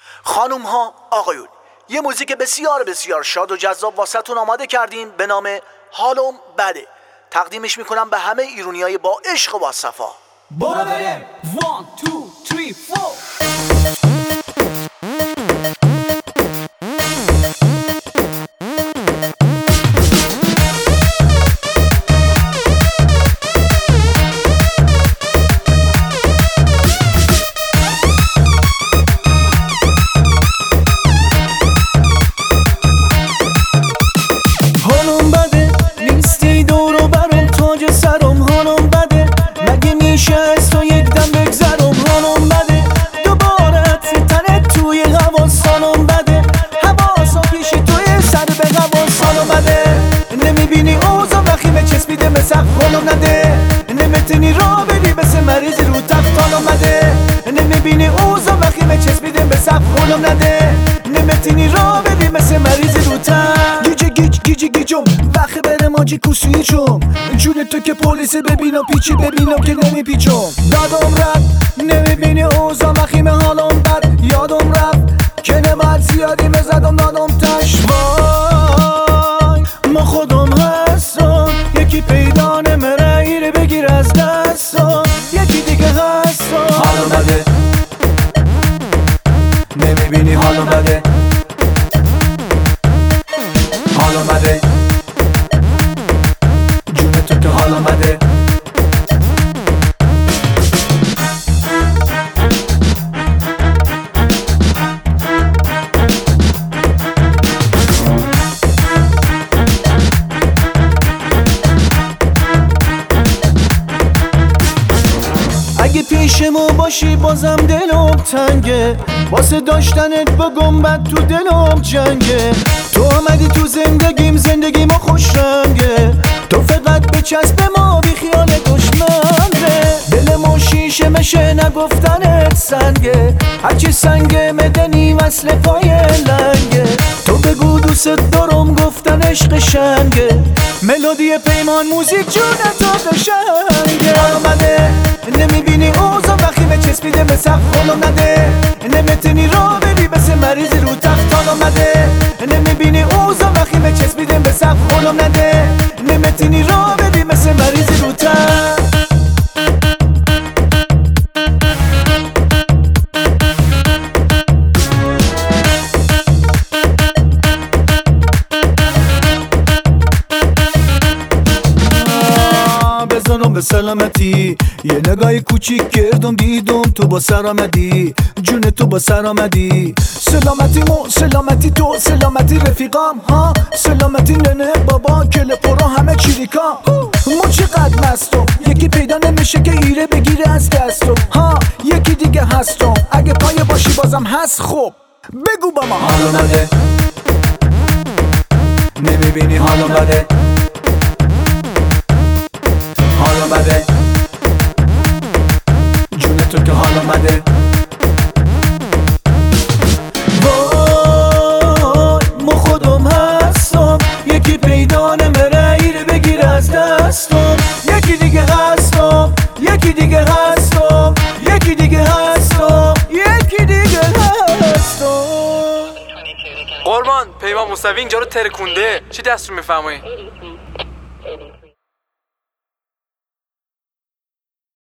خانوم ها، آقایون، یه موزیک بسیار بسیار شاد و جذاب واسهتون آماده کردیم به نام حالم بده. تقدیمش میکنم به همه ایرونیای با عشق و با صفا. برو بریم 1 2 3 4. نمیبینی اوضاع وخیمه چسبیده به سقف حالم نده، نمیتونی راه بری مثل مریض رو تخت حالم نده. نمیبینی اوضاع وخیمه چسبیده به سقف حالم نده، نمیتونی راه بری مثل مریض رو تخت. گیجم وقت بره ماجی کوسویچم، جون تو که پلیس ببینم پیچی ببینم که نمیپیچم. دادم رفت نمیبینی اوضاع وخیمه حالم بد، یادم رفت که نباید زیادی مزدم دادم تشوای. ما خودم هستم یکی پیدا نمره ایره بگیر از دستم، یکی دیگه هستم حالم بده. نمیبینی حالم بده، حالم بده، جون تو که حالم بده. اگه پیشمو باشی بازم دلم تنگه، واسه داشتنت با گنبد تو دلم جنگه. تو آمدی تو زندگیمو خوش رنگه، تو فقط بچسب ما بی خیال دشمنه. دلمو شیشه مشه نگفتنت سنگه، هرچی سنگه مدنی وصل پای لنگه. تو بگو دوست دارم گفتن عشق شنگه، ملودی پیمان موزیک جون تو قشنگه. آمده نمیبینی اوضاع وخیمه چسبیده به سقف حالم نده، نمیتونی راه بری مثل مریض رو تخت حالم نده. نمیبینی اوضاع وخیمه چسبیده به سقف حالم نده، نمیتونی راه بری مثل مریض رو تخت. بزنم به سلامتی یه نگاهی کوچیک کردم دیدم تو با سر آمدی، جون تو با سر آمدی. سلامتی مو سلامتی تو سلامتی رفیقام ها، سلامتی ننه بابا کل پرا همه چیریکا. ما چقدر مستم یکی پیدا نمیشه که ایره بگیره از دستم ها، یکی دیگه هستم اگه پای باشی بازم هست. خب بگو با ما حالم بده، نمیبینی حالم بده، حالم بده، جون تو که حالم بده. وای ما خودم هستم یکی پیدا نمره ایره بگیر از دستم، یکی دیگه هستم، یکی دیگه هستم، یکی دیگه هستم، یکی دیگه هستم. قربان پیمان موسوی اینجا رو ترکونده، چی دست رو میفرمایی؟